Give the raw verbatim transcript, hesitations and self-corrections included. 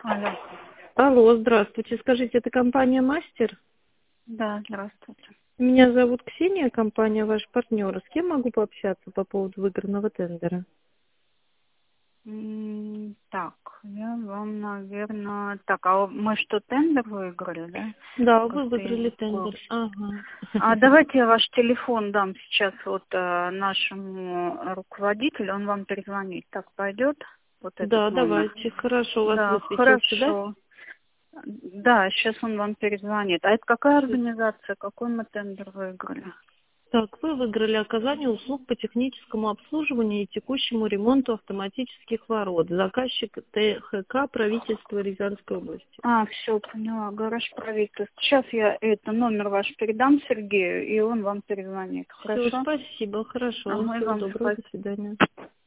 Алло. Алло, здравствуйте. Скажите, это компания «Мастер»? Да, здравствуйте. Меня зовут Ксения, компания «Ваш партнер». С кем могу пообщаться по поводу выигранного тендера? М, Так, я вам, наверное... Так, а мы что, тендер выиграли, да? Да, вы Просто я не выиграли в тендер. курсе. Ага. А давайте я ваш телефон дам сейчас вот э, нашему руководителю, он вам перезвонит. Так, пойдет вот этот Да, номер? давайте. Хорошо, у вас Да, высветился, да? хорошо. Да, сейчас он вам перезвонит. А это какая организация, какой мы тендер выиграли? Так, вы выиграли оказание услуг по техническому обслуживанию и текущему ремонту автоматических ворот. Заказчик ТХК правительства Рязанской области. А, все, поняла, гараж правительства. Сейчас я это номер ваш передам Сергею, и он вам перезвонит. Все, Хорошо? спасибо, хорошо. Ага, и Всего вам доброго, до спасибо. свидания.